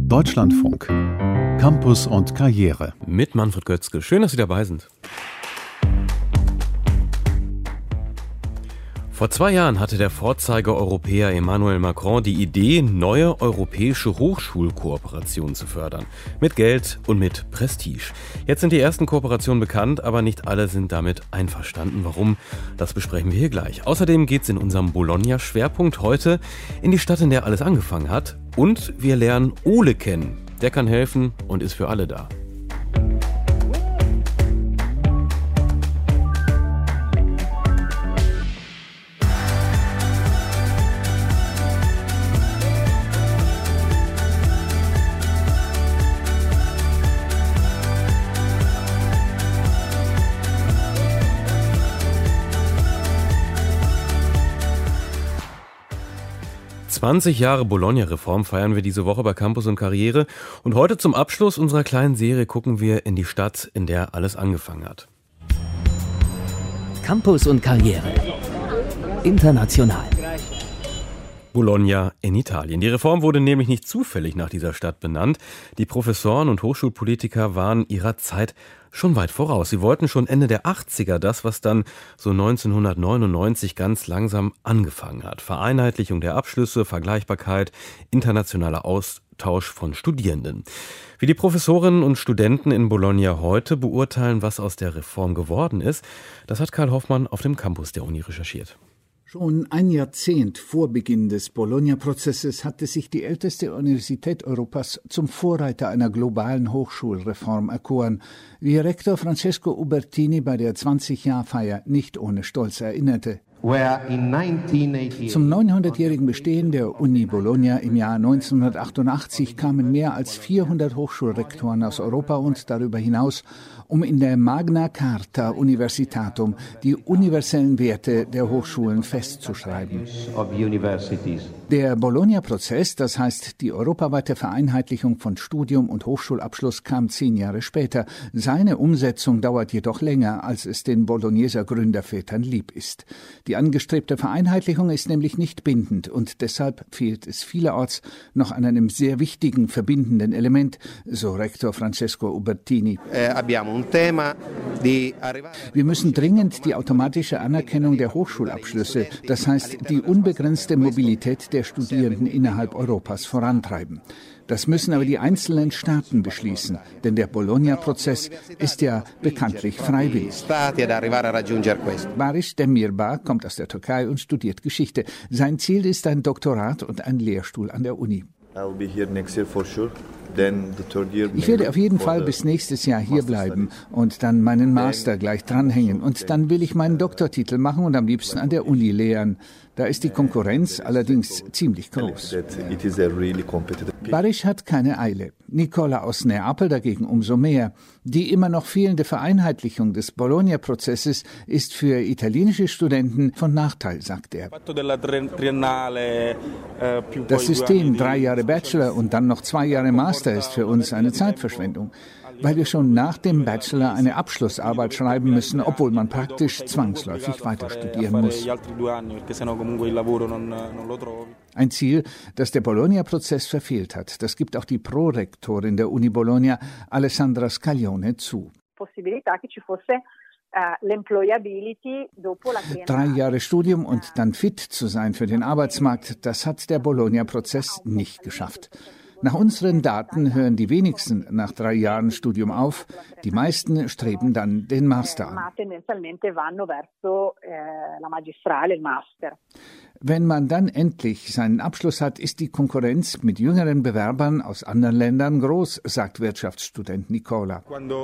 Deutschlandfunk. Campus und Karriere. Mit Manfred Götzke. Schön, dass Sie dabei sind. Vor 2 Jahren hatte der Vorzeigeeuropäer Emmanuel Macron die Idee, neue europäische Hochschulkooperationen zu fördern. Mit Geld und mit Prestige. Jetzt sind die ersten Kooperationen bekannt, aber nicht alle sind damit einverstanden. Warum? Das besprechen wir hier gleich. Außerdem geht es in unserem Bologna-Schwerpunkt heute in die Stadt, in der alles angefangen hat. Und wir lernen Ole kennen. Der kann helfen und ist für alle da. ...20 Jahre Bologna-Reform feiern wir diese Woche bei Campus und Karriere. Und heute zum Abschluss unserer kleinen Serie gucken wir in die Stadt, in der alles angefangen hat. Campus und Karriere. International. Bologna in Italien. Die Reform wurde nämlich nicht zufällig nach dieser Stadt benannt. Die Professoren und Hochschulpolitiker waren ihrer Zeit schon weit voraus. Sie wollten schon Ende der 80er das, was dann so 1999 ganz langsam angefangen hat. Vereinheitlichung der Abschlüsse, Vergleichbarkeit, internationaler Austausch von Studierenden. Wie die Professorinnen und Studenten in Bologna heute beurteilen, was aus der Reform geworden ist, das hat Karl Hoffmann auf dem Campus der Uni recherchiert. Schon ein Jahrzehnt vor Beginn des Bologna-Prozesses hatte sich die älteste Universität Europas zum Vorreiter einer globalen Hochschulreform erkoren, wie Rektor Francesco Ubertini bei der 20-Jahr-Feier nicht ohne Stolz erinnerte. Zum 900-jährigen Bestehen der Uni Bologna im Jahr 1988 kamen mehr als 400 Hochschulrektoren aus Europa und darüber hinaus, um in der Magna Carta Universitatum die universellen Werte der Hochschulen festzuschreiben. Der Bologna-Prozess, das heißt die europaweite Vereinheitlichung von Studium und Hochschulabschluss, kam 10 Jahre später. Seine Umsetzung dauert jedoch länger, als es den Bologneser Gründervätern lieb ist. Die angestrebte Vereinheitlichung ist nämlich nicht bindend und deshalb fehlt es vielerorts noch an einem sehr wichtigen verbindenden Element, so Rektor Francesco Ubertini. Wir müssen dringend die automatische Anerkennung der Hochschulabschlüsse, das heißt die unbegrenzte Mobilität der Studierenden innerhalb Europas vorantreiben. Das müssen aber die einzelnen Staaten beschließen, denn der Bologna-Prozess ist ja bekanntlich freiwillig. Barış Demirbağ kommt aus der Türkei und studiert Geschichte. Sein Ziel ist ein Doktorat und ein Lehrstuhl an der Uni. Ich werde auf jeden Fall bis nächstes Jahr hier bleiben und dann meinen Master gleich dranhängen. Und dann will ich meinen Doktortitel machen und am liebsten an der Uni lehren. Da ist die Konkurrenz allerdings ziemlich groß. Barış hat keine Eile. Nicola aus Neapel dagegen umso mehr. Die immer noch fehlende Vereinheitlichung des Bologna-Prozesses ist für italienische Studenten von Nachteil, sagt er. Das System 3 Jahre Bachelor und dann noch 2 Jahre Master ist für uns eine Zeitverschwendung, weil wir schon nach dem Bachelor eine Abschlussarbeit schreiben müssen, obwohl man praktisch zwangsläufig weiter studieren muss. Ein Ziel, das der Bologna-Prozess verfehlt hat. Das gibt auch die Prorektorin der Uni Bologna, Alessandra Scaglione, zu. 3 Jahre Studium und dann fit zu sein für den Arbeitsmarkt, das hat der Bologna-Prozess nicht geschafft. Nach unseren Daten hören die wenigsten nach 3 Jahren Studium auf. Die meisten streben dann den Master an. Wenn man dann endlich seinen Abschluss hat, ist die Konkurrenz mit jüngeren Bewerbern aus anderen Ländern groß, sagt Wirtschaftsstudent Nicola.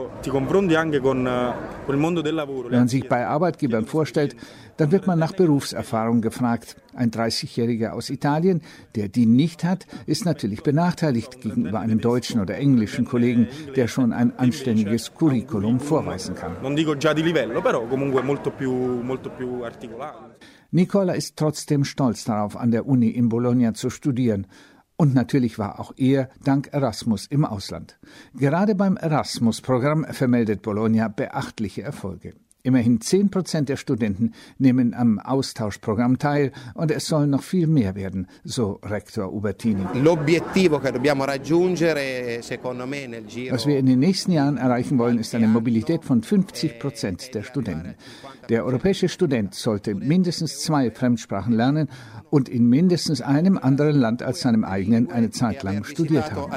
Wenn man sich bei Arbeitgebern vorstellt, dann wird man nach Berufserfahrung gefragt. Ein 30-Jähriger aus Italien, der die nicht hat, ist natürlich benachteiligt gegenüber einem deutschen oder englischen Kollegen, der schon ein anständiges Curriculum vorweisen kann. Nicola ist trotzdem stolz darauf, an der Uni in Bologna zu studieren. Und natürlich war auch er dank Erasmus im Ausland. Gerade beim Erasmus-Programm vermeldet Bologna beachtliche Erfolge. Immerhin 10% der Studenten nehmen am Austauschprogramm teil und es sollen noch viel mehr werden, so Rektor Ubertini. Was wir in den nächsten Jahren erreichen wollen, ist eine Mobilität von 50% der Studenten. Der europäische Student sollte mindestens 2 Fremdsprachen lernen und in mindestens einem anderen Land als seinem eigenen eine Zeit lang studiert haben.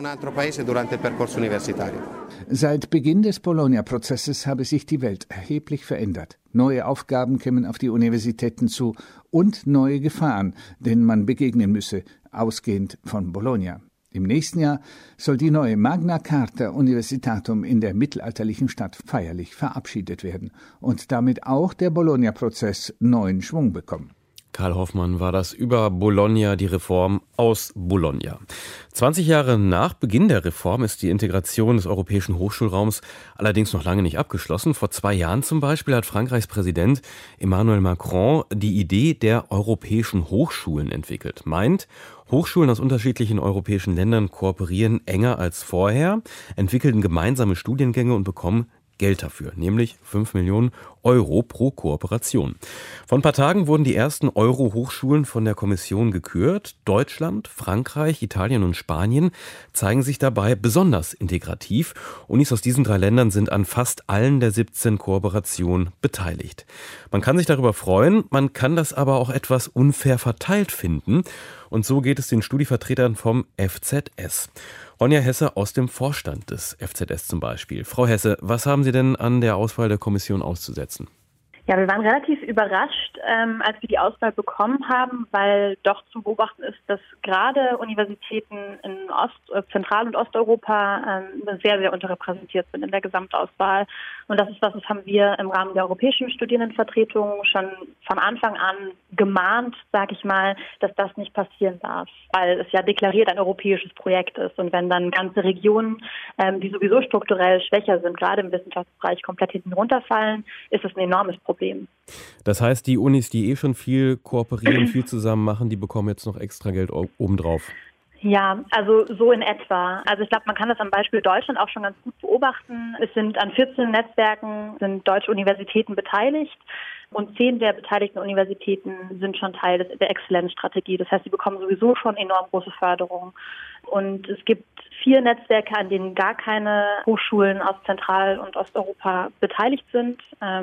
Seit Beginn des Bologna-Prozesses habe sich die Welt erheblich verändert. Neue Aufgaben kämen auf die Universitäten zu und neue Gefahren, denen man begegnen müsse, ausgehend von Bologna. Im nächsten Jahr soll die neue Magna Carta Universitatum in der mittelalterlichen Stadt feierlich verabschiedet werden und damit auch der Bologna-Prozess neuen Schwung bekommen. Karl Hoffmann war das über Bologna, die Reform aus Bologna. 20 Jahre nach Beginn der Reform ist die Integration des europäischen Hochschulraums allerdings noch lange nicht abgeschlossen. Vor 2 Jahren zum Beispiel hat Frankreichs Präsident Emmanuel Macron die Idee der europäischen Hochschulen entwickelt. Meint, Hochschulen aus unterschiedlichen europäischen Ländern kooperieren enger als vorher, entwickeln gemeinsame Studiengänge und bekommen Geld dafür, nämlich 5 Millionen Euro pro Kooperation. Vor ein paar Tagen wurden die ersten Euro-Hochschulen von der Kommission gekürt. Deutschland, Frankreich, Italien und Spanien zeigen sich dabei besonders integrativ. Unis aus diesen 3 Ländern sind an fast allen der 17 Kooperationen beteiligt. Man kann sich darüber freuen, man kann das aber auch etwas unfair verteilt finden. Und so geht es den Studievertretern vom FZS. Ronja Hesse aus dem Vorstand des FZS zum Beispiel. Frau Hesse, was haben Sie denn an der Auswahl der Kommission auszusetzen? Ja, wir waren relativ überrascht, als wir die Auswahl bekommen haben, weil doch zu beobachten ist, dass gerade Universitäten in Zentral- und Osteuropa sehr, sehr unterrepräsentiert sind in der Gesamtauswahl. Und das ist was, das haben wir im Rahmen der europäischen Studierendenvertretung schon von Anfang an gemahnt, sage ich mal, dass das nicht passieren darf, weil es ja deklariert ein europäisches Projekt ist. Und wenn dann ganze Regionen, die sowieso strukturell schwächer sind, gerade im Wissenschaftsbereich komplett hinten runterfallen, ist es ein enormes Problem. Das heißt, die Unis, die schon viel kooperieren, viel zusammen machen, die bekommen jetzt noch extra Geld obendrauf. Ja, also so in etwa. Also ich glaube, man kann das am Beispiel Deutschland auch schon ganz gut beobachten. Es sind an 14 Netzwerken sind deutsche Universitäten beteiligt und 10 der beteiligten Universitäten sind schon Teil der Exzellenzstrategie. Das heißt, sie bekommen sowieso schon enorm große Förderung. Und es gibt 4 Netzwerke, an denen gar keine Hochschulen aus Zentral- und Osteuropa beteiligt sind.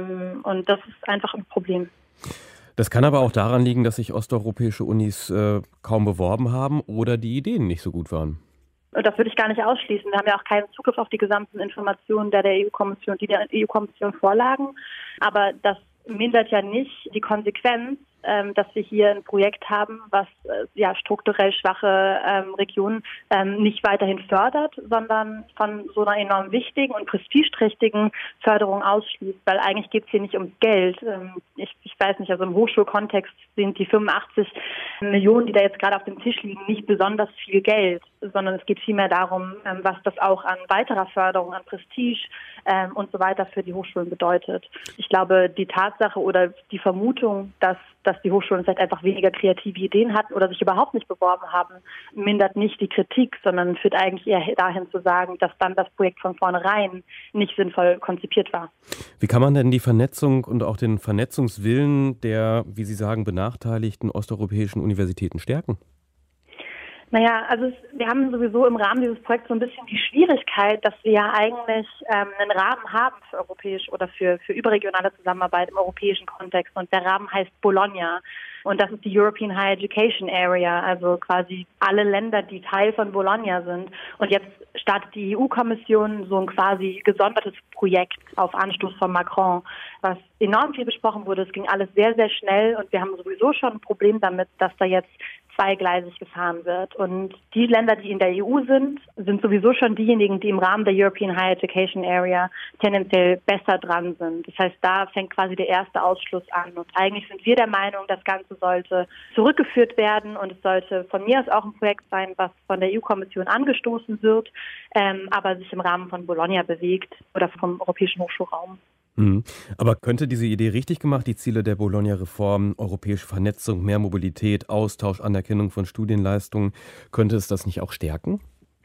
Und das ist einfach ein Problem. Das kann aber auch daran liegen, dass sich osteuropäische Unis kaum beworben haben oder die Ideen nicht so gut waren. Das würde ich gar nicht ausschließen. Wir haben ja auch keinen Zugriff auf die gesamten Informationen die der EU-Kommission vorlagen. Aber das mindert ja nicht die Konsequenz, dass wir hier ein Projekt haben, was strukturell schwache Regionen nicht weiterhin fördert, sondern von so einer enorm wichtigen und prestigeträchtigen Förderung ausschließt. Weil eigentlich geht es hier nicht ums Geld. Ich weiß nicht, also im Hochschulkontext sind die 85 Millionen, die da jetzt gerade auf dem Tisch liegen, nicht besonders viel Geld, sondern es geht vielmehr darum, was das auch an weiterer Förderung, an Prestige und so weiter für die Hochschulen bedeutet. Ich glaube, die Tatsache oder die Vermutung, dass die Hochschulen vielleicht einfach weniger kreative Ideen hatten oder sich überhaupt nicht beworben haben, mindert nicht die Kritik, sondern führt eigentlich eher dahin zu sagen, dass dann das Projekt von vornherein nicht sinnvoll konzipiert war. Wie kann man denn die Vernetzung und auch den Vernetzungswillen der, wie Sie sagen, benachteiligten osteuropäischen Universitäten stärken? Naja, also wir haben sowieso im Rahmen dieses Projekts so ein bisschen die Schwierigkeit, dass wir ja eigentlich einen Rahmen haben für europäische oder für überregionale Zusammenarbeit im europäischen Kontext. Und der Rahmen heißt Bologna. Und das ist die European Higher Education Area, also quasi alle Länder, die Teil von Bologna sind. Und jetzt startet die EU-Kommission so ein quasi gesondertes Projekt auf Anstoß von Macron, was enorm viel besprochen wurde. Es ging alles sehr, sehr schnell und wir haben sowieso schon ein Problem damit, dass da jetzt zweigleisig gefahren wird. Und die Länder, die in der EU sind sowieso schon diejenigen, die im Rahmen der European Higher Education Area tendenziell besser dran sind. Das heißt, da fängt quasi der erste Ausschluss an. Und eigentlich sind wir der Meinung, das Ganze sollte zurückgeführt werden und es sollte von mir aus auch ein Projekt sein, was von der EU-Kommission angestoßen wird, aber sich im Rahmen von Bologna bewegt oder vom europäischen Hochschulraum. Aber könnte diese Idee richtig gemacht, die Ziele der Bologna-Reform, europäische Vernetzung, mehr Mobilität, Austausch, Anerkennung von Studienleistungen, könnte es das nicht auch stärken?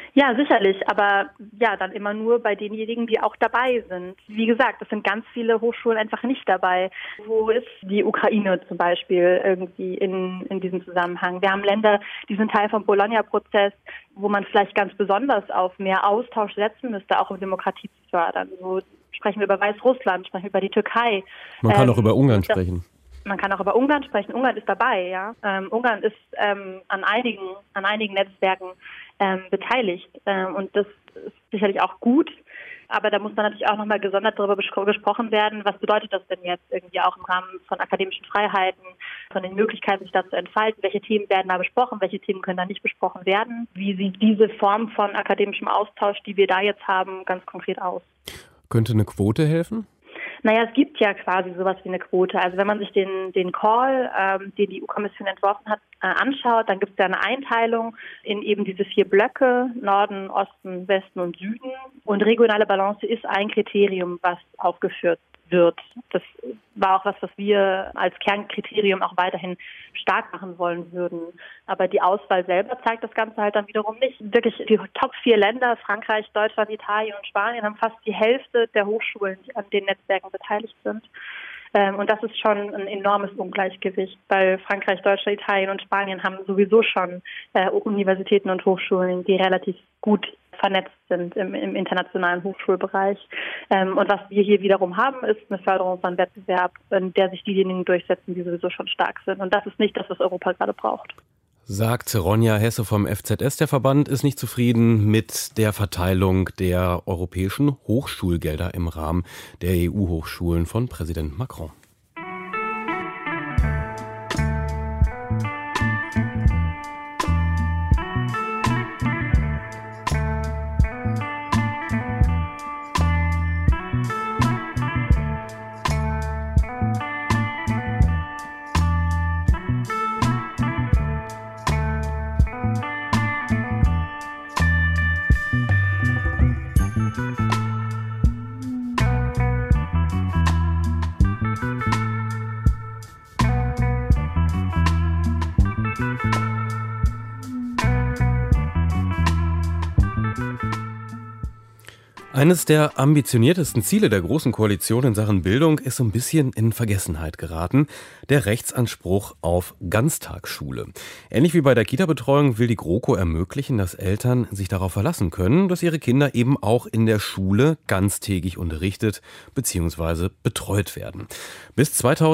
Ja, sicherlich, aber ja, dann immer nur bei denjenigen, die auch dabei sind. Wie gesagt, es sind ganz viele Hochschulen einfach nicht dabei. Wo ist die Ukraine zum Beispiel irgendwie in diesem Zusammenhang? Wir haben Länder, die sind Teil vom Bologna-Prozess, wo man vielleicht ganz besonders auf mehr Austausch setzen müsste, auch um Demokratie zu fördern. So sprechen wir über Weißrussland, sprechen wir über die Türkei. Man kann auch über Ungarn sprechen. Man kann auch über Ungarn sprechen. Ungarn ist dabei, ja. Ungarn ist an einigen Netzwerken beteiligt. Und das ist sicherlich auch gut. Aber da muss dann natürlich auch nochmal gesondert darüber gesprochen werden, was bedeutet das denn jetzt irgendwie auch im Rahmen von akademischen Freiheiten, von den Möglichkeiten, sich da zu entfalten, welche Themen werden da besprochen, welche Themen können da nicht besprochen werden. Wie sieht diese Form von akademischem Austausch, die wir da jetzt haben, ganz konkret aus? Könnte eine Quote helfen? Naja, es gibt ja quasi sowas wie eine Quote. Also wenn man sich den Call, den die EU-Kommission entworfen hat, anschaut, dann gibt es ja eine Einteilung in eben diese 4 Blöcke, Norden, Osten, Westen und Süden. Und regionale Balance ist ein Kriterium, was aufgeführt wird. Das war auch was wir als Kernkriterium auch weiterhin stark machen wollen würden. Aber die Auswahl selber zeigt das Ganze halt dann wiederum nicht. Wirklich die Top 4 Länder, Frankreich, Deutschland, Italien und Spanien, haben fast die Hälfte der Hochschulen, die an den Netzwerken beteiligt sind. Und das ist schon ein enormes Ungleichgewicht, weil Frankreich, Deutschland, Italien und Spanien haben sowieso schon Universitäten und Hochschulen, die relativ gut vernetzt sind im internationalen Hochschulbereich. Und was wir hier wiederum haben, ist eine Förderung von Wettbewerb, in der sich diejenigen durchsetzen, die sowieso schon stark sind. Und das ist nicht das, was Europa gerade braucht. Sagt Ronja Hesse vom FZS. Der Verband ist nicht zufrieden mit der Verteilung der europäischen Hochschulgelder im Rahmen der EU-Hochschulen von Präsident Macron. Eines der ambitioniertesten Ziele der Großen Koalition in Sachen Bildung ist so ein bisschen in Vergessenheit geraten: der Rechtsanspruch auf Ganztagsschule. Ähnlich wie bei der Kita-Betreuung will die GroKo ermöglichen, dass Eltern sich darauf verlassen können, dass ihre Kinder eben auch in der Schule ganztägig unterrichtet bzw. betreut werden. Bis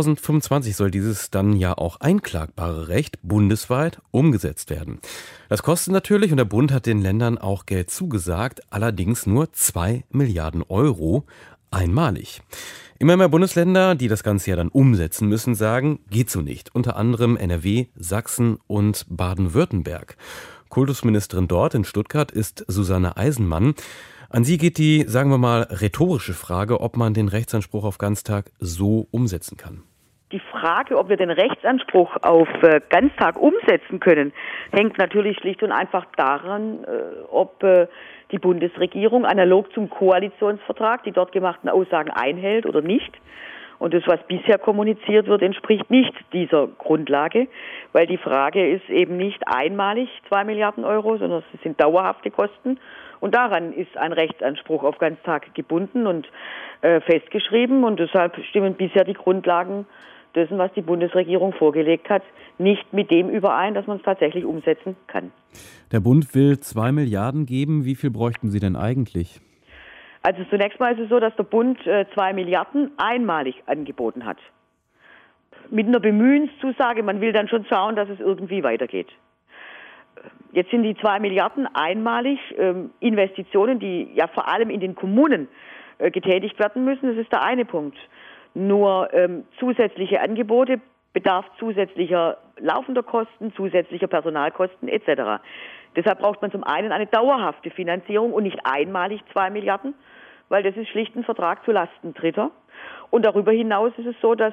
2025 soll dieses dann ja auch einklagbare Recht bundesweit umgesetzt werden. Das kostet natürlich, und der Bund hat den Ländern auch Geld zugesagt, allerdings nur 2 Milliarden Euro einmalig. Immer mehr Bundesländer, die das Ganze ja dann umsetzen müssen, sagen, geht so nicht. Unter anderem NRW, Sachsen und Baden-Württemberg. Kultusministerin dort in Stuttgart ist Susanne Eisenmann. An Sie geht die, sagen wir mal, rhetorische Frage, ob man den Rechtsanspruch auf Ganztag so umsetzen kann. Die Frage, ob wir den Rechtsanspruch auf Ganztag umsetzen können, hängt natürlich schlicht und einfach daran, ob die Bundesregierung analog zum Koalitionsvertrag die dort gemachten Aussagen einhält oder nicht. Und das, was bisher kommuniziert wird, entspricht nicht dieser Grundlage, weil die Frage ist eben nicht einmalig 2 Milliarden Euro, sondern es sind dauerhafte Kosten. Und daran ist ein Rechtsanspruch auf Ganztag gebunden und festgeschrieben. Und deshalb stimmen bisher die Grundlagen dessen, was die Bundesregierung vorgelegt hat, nicht mit dem überein, dass man es tatsächlich umsetzen kann. Der Bund will 2 Milliarden geben. Wie viel bräuchten Sie denn eigentlich? Also zunächst mal ist es so, dass der Bund 2 Milliarden einmalig angeboten hat. Mit einer Bemühenszusage, man will dann schon schauen, dass es irgendwie weitergeht. Jetzt sind die 2 Milliarden einmalig Investitionen, die ja vor allem in den Kommunen getätigt werden müssen. Das ist der eine Punkt. Nur zusätzliche Angebote bedarf zusätzlicher laufender Kosten, zusätzlicher Personalkosten etc. Deshalb braucht man zum einen eine dauerhafte Finanzierung und nicht einmalig 2 Milliarden, weil das ist schlicht ein Vertrag zu Lasten Dritter. Und darüber hinaus ist es so, dass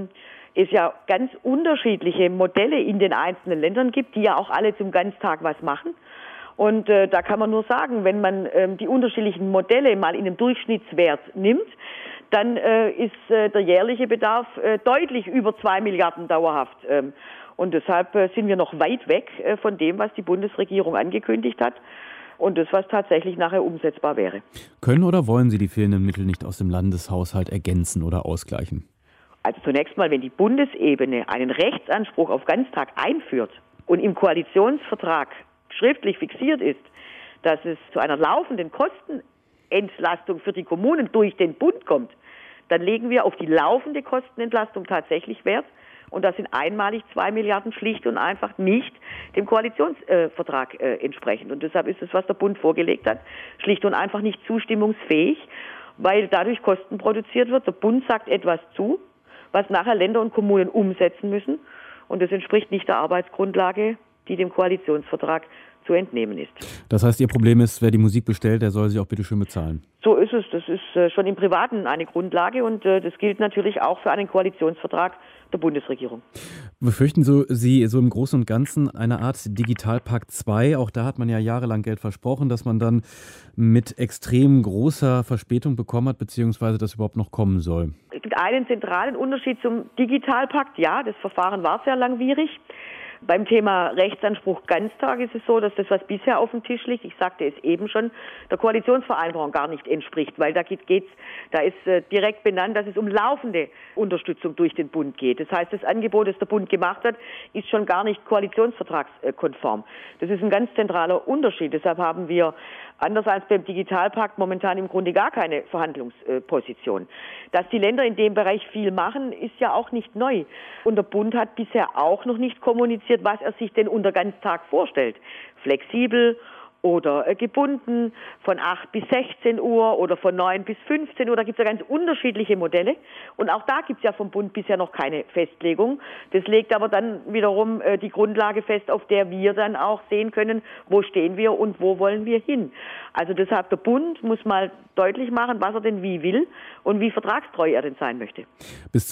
es ja ganz unterschiedliche Modelle in den einzelnen Ländern gibt, die ja auch alle zum Ganztag was machen. Und da kann man nur sagen, wenn man die unterschiedlichen Modelle mal in den Durchschnittswert nimmt, dann ist der jährliche Bedarf deutlich über 2 Milliarden dauerhaft. Und deshalb sind wir noch weit weg von dem, was die Bundesregierung angekündigt hat. und das, was tatsächlich nachher umsetzbar wäre. Können oder wollen Sie die fehlenden Mittel nicht aus dem Landeshaushalt ergänzen oder ausgleichen? Also zunächst mal, wenn die Bundesebene einen Rechtsanspruch auf Ganztag einführt und im Koalitionsvertrag schriftlich fixiert ist, dass es zu einer laufenden Kostenentlastung für die Kommunen durch den Bund kommt, dann legen wir auf die laufende Kostenentlastung tatsächlich Wert. Und das sind einmalig 2 Milliarden schlicht und einfach nicht dem Koalitionsvertrag entsprechend. Und deshalb ist es, was der Bund vorgelegt hat, schlicht und einfach nicht zustimmungsfähig, weil dadurch Kosten produziert wird. Der Bund sagt etwas zu, was nachher Länder und Kommunen umsetzen müssen. Und das entspricht nicht der Arbeitsgrundlage, die dem Koalitionsvertrag zu entnehmen ist. Das heißt, Ihr Problem ist, wer die Musik bestellt, der soll sie auch bitte schön bezahlen. So ist es. Das ist schon im Privaten eine Grundlage und das gilt natürlich auch für einen Koalitionsvertrag der Bundesregierung. Befürchten Sie so im Großen und Ganzen eine Art Digitalpakt 2? Auch da hat man ja jahrelang Geld versprochen, dass man dann mit extrem großer Verspätung bekommen hat, beziehungsweise das überhaupt noch kommen soll. Es gibt einen zentralen Unterschied zum Digitalpakt. Ja, das Verfahren war sehr langwierig. Beim Thema Rechtsanspruch Ganztag ist es so, dass das, was bisher auf dem Tisch liegt, ich sagte es eben schon, der Koalitionsvereinbarung gar nicht entspricht, weil da ist direkt benannt, dass es um laufende Unterstützung durch den Bund geht. Das heißt, das Angebot, das der Bund gemacht hat, ist schon gar nicht koalitionsvertragskonform. Das ist ein ganz zentraler Unterschied. Deshalb haben wir, anders als beim Digitalpakt, momentan im Grunde gar keine Verhandlungsposition. Dass die Länder in dem Bereich viel machen, ist ja auch nicht neu. Und der Bund hat bisher auch noch nicht kommuniziert, was er sich denn unter Ganztag vorstellt. Flexibel oder gebunden, von 8 bis 16 Uhr oder von 9 bis 15 Uhr. Da gibt es ja ganz unterschiedliche Modelle. Und auch da gibt es ja vom Bund bisher noch keine Festlegung. Das legt aber dann wiederum die Grundlage fest, auf der wir dann auch sehen können, wo stehen wir und wo wollen wir hin. Also deshalb, der Bund muss mal deutlich machen, was er denn wie will und wie vertragstreu er denn sein möchte. Bis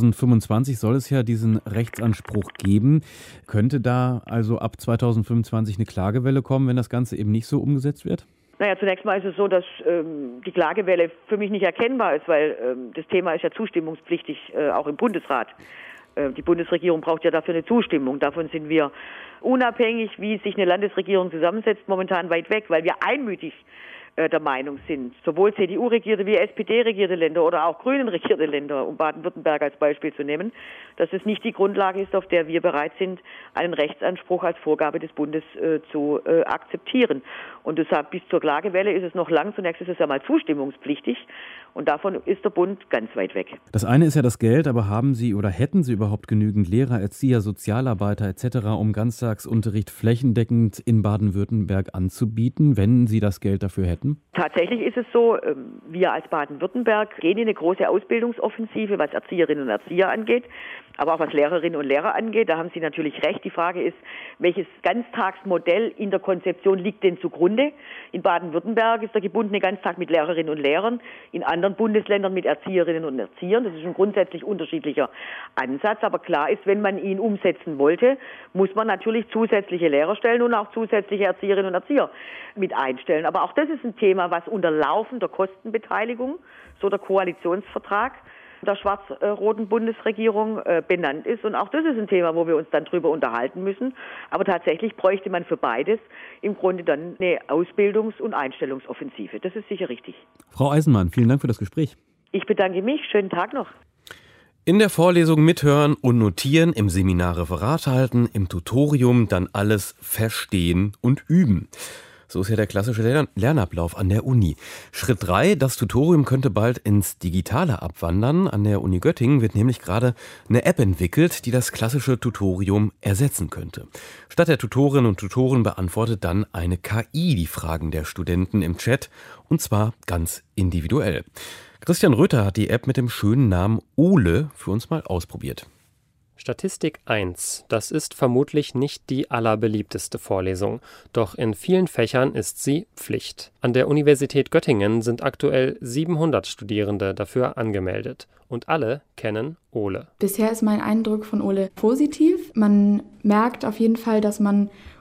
2025 soll es ja diesen Rechtsanspruch geben. Könnte da also ab 2025 eine Klagewelle kommen, wenn das Ganze eben nicht so umgesetzt wird? Naja, zunächst mal ist es so, dass die Klagewelle für mich nicht erkennbar ist, weil das Thema ist ja zustimmungspflichtig, auch im Bundesrat. Die Bundesregierung braucht ja dafür eine Zustimmung. Davon sind wir unabhängig, wie sich eine Landesregierung zusammensetzt, momentan weit weg, weil wir einmütig der Meinung sind, sowohl CDU-regierte wie SPD-regierte Länder oder auch Grünen-regierte Länder, um Baden-Württemberg als Beispiel zu nehmen, dass es nicht die Grundlage ist, auf der wir bereit sind, einen Rechtsanspruch als Vorgabe des Bundes zu akzeptieren. Und deshalb bis zur Klagewelle ist es noch lang. Zunächst ist es ja mal zustimmungspflichtig und davon ist der Bund ganz weit weg. Das eine ist ja das Geld, aber haben Sie oder hätten Sie überhaupt genügend Lehrer, Erzieher, Sozialarbeiter etc., um Ganztagsunterricht flächendeckend in Baden-Württemberg anzubieten, wenn Sie das Geld dafür hätten? Tatsächlich ist es so, wir als Baden-Württemberg gehen in eine große Ausbildungsoffensive, was Erzieherinnen und Erzieher angeht, aber auch was Lehrerinnen und Lehrer angeht. Da haben Sie natürlich recht. Die Frage ist, welches Ganztagsmodell in der Konzeption liegt denn zugrunde? In Baden-Württemberg ist der gebundene Ganztag mit Lehrerinnen und Lehrern, in anderen Bundesländern mit Erzieherinnen und Erziehern. Das ist ein grundsätzlich unterschiedlicher Ansatz. Aber klar ist, wenn man ihn umsetzen wollte, muss man natürlich zusätzliche Lehrerstellen und auch zusätzliche Erzieherinnen und Erzieher mit einstellen. Aber auch das ist ein Thema, was unter laufender Kostenbeteiligung, so der Koalitionsvertrag der schwarz-roten Bundesregierung benannt ist. Und auch das ist ein Thema, wo wir uns dann drüber unterhalten müssen. Aber tatsächlich bräuchte man für beides im Grunde dann eine Ausbildungs- und Einstellungsoffensive. Das ist sicher richtig. Frau Eisenmann, vielen Dank für das Gespräch. Ich bedanke mich. Schönen Tag noch. In der Vorlesung mithören und notieren, im Seminar Referat halten, im Tutorium dann alles verstehen und üben. So ist ja der klassische Lernablauf an der Uni. Schritt 3, das Tutorium könnte bald ins Digitale abwandern. An der Uni Göttingen wird nämlich gerade eine App entwickelt, die das klassische Tutorium ersetzen könnte. Statt der Tutorinnen und Tutoren beantwortet dann eine KI die Fragen der Studenten im Chat, und zwar ganz individuell. Christian Röther hat die App mit dem schönen Namen Ole für uns mal ausprobiert. Statistik 1. Das ist vermutlich nicht die allerbeliebteste Vorlesung, doch in vielen Fächern ist sie Pflicht. An der Universität Göttingen sind aktuell 700 Studierende dafür angemeldet und alle kennen Ole. Bisher ist mein Eindruck von Ole positiv. Man merkt auf jeden Fall, dass man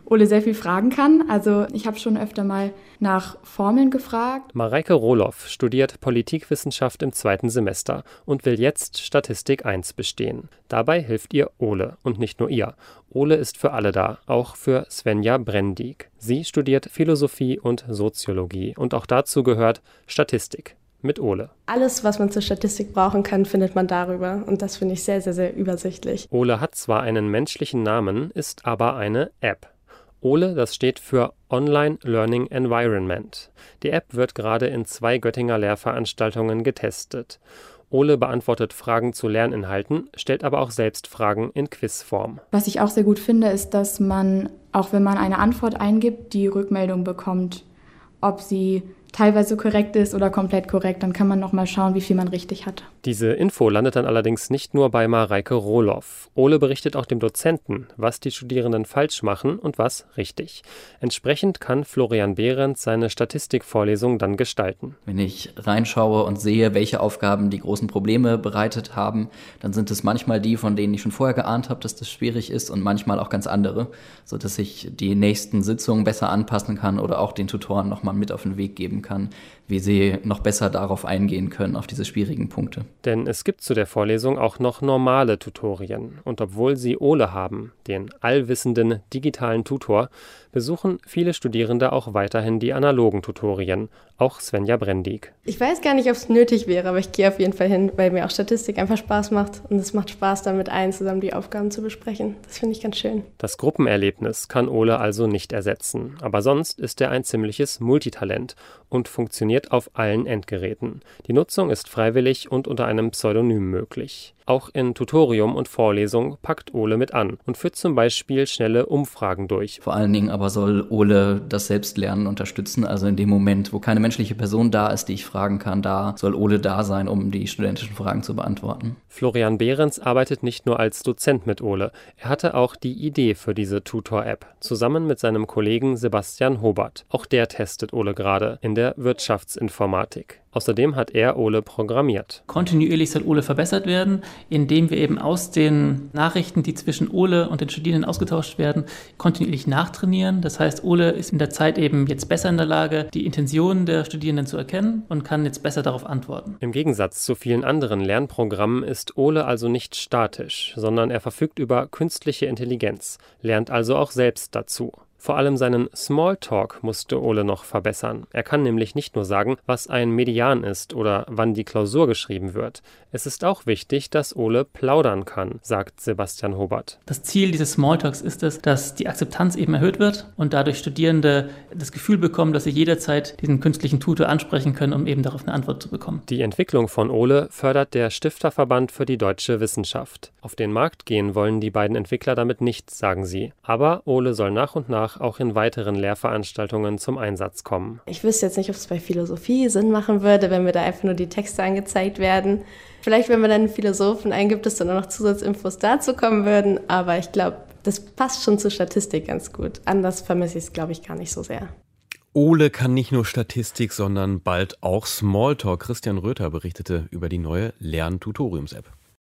Ole sehr viel fragen kann. Also ich habe schon öfter mal nach Formeln gefragt. Mareike Rohloff studiert Politikwissenschaft im 2. Semester und will jetzt Statistik 1 bestehen. Dabei hilft ihr Ole und nicht nur ihr. Ole ist für alle da, auch für Svenja Brendig. Sie studiert Philosophie und Soziologie und auch dazu gehört Statistik. Mit Ole. Alles, was man zur Statistik brauchen kann, findet man darüber. Und das finde ich sehr, sehr, sehr übersichtlich. Ole hat zwar einen menschlichen Namen, ist aber eine App. Ole, das steht für Online Learning Environment. Die App wird gerade in 2 Göttinger Lehrveranstaltungen getestet. Ole beantwortet Fragen zu Lerninhalten, stellt aber auch selbst Fragen in Quizform. Was ich auch sehr gut finde, ist, dass man, auch wenn man eine Antwort eingibt, die Rückmeldung bekommt, ob sie teilweise korrekt ist oder komplett korrekt. Dann kann man nochmal schauen, wie viel man richtig hat. Diese Info landet dann allerdings nicht nur bei Mareike Rohloff. Ole berichtet auch dem Dozenten, was die Studierenden falsch machen und was richtig. Entsprechend kann Florian Behrens seine Statistikvorlesung dann gestalten. Wenn ich reinschaue und sehe, welche Aufgaben die großen Probleme bereitet haben, dann sind es manchmal die, von denen ich schon vorher geahnt habe, dass das schwierig ist und manchmal auch ganz andere, sodass ich die nächsten Sitzungen besser anpassen kann oder auch den Tutoren nochmal mit auf den Weg geben kann, wie sie noch besser darauf eingehen können, auf diese schwierigen Punkte. Denn es gibt zu der Vorlesung auch noch normale Tutorien. Und obwohl sie Ole haben, den allwissenden digitalen Tutor, besuchen viele Studierende auch weiterhin die analogen Tutorien, auch Svenja Brendig. Ich weiß gar nicht, ob es nötig wäre, aber ich gehe auf jeden Fall hin, weil mir auch Statistik einfach Spaß macht. Und es macht Spaß, dann mit allen zusammen die Aufgaben zu besprechen. Das finde ich ganz schön. Das Gruppenerlebnis kann Ole also nicht ersetzen. Aber sonst ist er ein ziemliches Multitalent und funktioniert auf allen Endgeräten. Die Nutzung ist freiwillig und unter einem Pseudonym möglich. Auch in Tutorium und Vorlesung packt Ole mit an und führt zum Beispiel schnelle Umfragen durch. Vor allen Dingen aber soll Ole das Selbstlernen unterstützen. Also in dem Moment, wo keine menschliche Person da ist, die ich fragen kann, da soll Ole da sein, um die studentischen Fragen zu beantworten. Florian Behrens arbeitet nicht nur als Dozent mit Ole. Er hatte auch die Idee für diese Tutor-App, zusammen mit seinem Kollegen Sebastian Hobart. Auch der testet Ole gerade in der Wirtschaftsinformatik. Außerdem hat er Ole programmiert. Kontinuierlich soll Ole verbessert werden, indem wir eben aus den Nachrichten, die zwischen Ole und den Studierenden ausgetauscht werden, kontinuierlich nachtrainieren. Das heißt, Ole ist in der Zeit eben jetzt besser in der Lage, die Intentionen der Studierenden zu erkennen und kann jetzt besser darauf antworten. Im Gegensatz zu vielen anderen Lernprogrammen ist Ole also nicht statisch, sondern er verfügt über künstliche Intelligenz, lernt also auch selbst dazu. Vor allem seinen Smalltalk musste Ole noch verbessern. Er kann nämlich nicht nur sagen, was ein Median ist oder wann die Klausur geschrieben wird. Es ist auch wichtig, dass Ole plaudern kann, sagt Sebastian Hobart. Das Ziel dieses Smalltalks ist es, dass die Akzeptanz eben erhöht wird und dadurch Studierende das Gefühl bekommen, dass sie jederzeit diesen künstlichen Tutor ansprechen können, um eben darauf eine Antwort zu bekommen. Die Entwicklung von Ole fördert der Stifterverband für die deutsche Wissenschaft. Auf den Markt gehen wollen die beiden Entwickler damit nicht, sagen sie. Aber Ole soll nach und nach auch in weiteren Lehrveranstaltungen zum Einsatz kommen. Ich wüsste jetzt nicht, ob es bei Philosophie Sinn machen würde, wenn mir da einfach nur die Texte angezeigt werden. Vielleicht, wenn man dann einen Philosophen eingibt, dass dann auch noch Zusatzinfos dazu kommen würden. Aber ich glaube, das passt schon zur Statistik ganz gut. Anders vermisse ich es, glaube ich, gar nicht so sehr. Ole kann nicht nur Statistik, sondern bald auch Smalltalk. Christian Röther berichtete über die neue Lern-Tutoriums-App.